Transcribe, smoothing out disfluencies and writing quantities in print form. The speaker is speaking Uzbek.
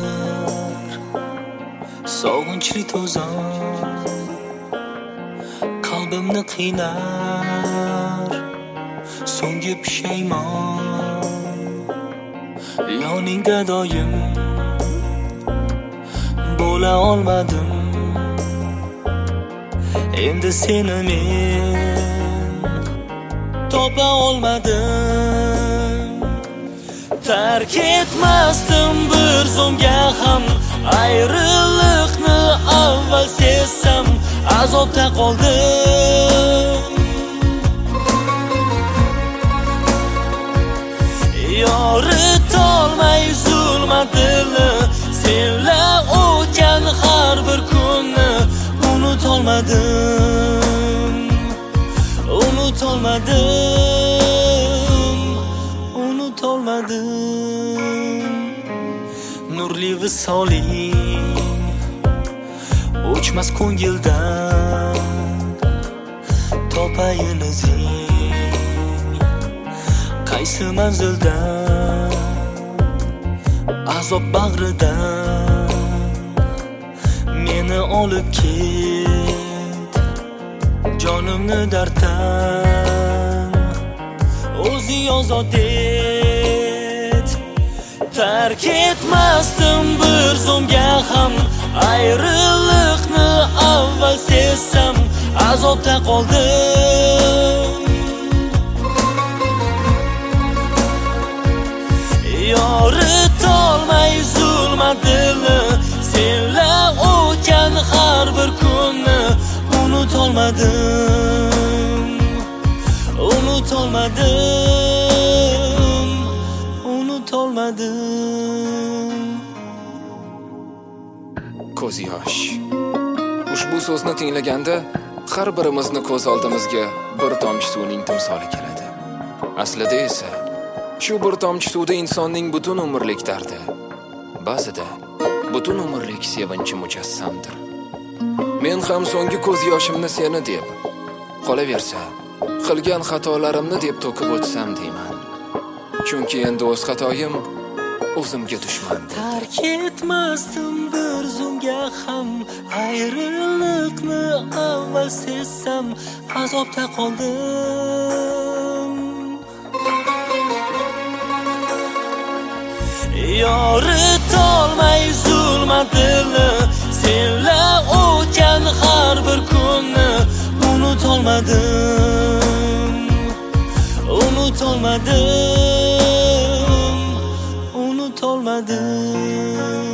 sog'inchli to'zon qalbimni qiynar. So'nggi pushaymon yoningda doim bo'la olmadim. Endi seni men topa olmadim. Tark etmasdim bir zumga ham, ayriliqni avval sezsam azobda qoldim. Yoritolmay zulmatni, senla o'tgan har bir kunni unutolmadim. Nurli visoling o'chmas ko'ngildan, topayin izing qaysi manzildan. Azob bag'ridan meni olib ket, jonimni darddan o'zing ozod et. Tark etmasdim bir zumga ham, ayriliqni avval sezsam azobda qoldim. Yoritolmay zulmatni, senla o'tgan har bir kunni unutolmadim. Ko'z yosh. Ushbu so'zni tinglaganda har birimizni ko'z oldimizga bir tomchi suvning timsoli keladi. Aslida esa shu bir tomchi suvda insonning butun umrlik dardi, ba'zida butun umrlik sevinchi mujassamdir. Men ham so'nggi ko'z yoshimni seni deb, qolaversa qilgan xatolarimni deb to'kib o'tsam deyman. Chunki endi o'z xatoyim o'zimga dushman. Tark etmasdim bir zumga ham, ayriliqni avval sezsam azobda qoldim. Yoritolmay zulmatni, senla o'tgan har bir kunni unutolmadim.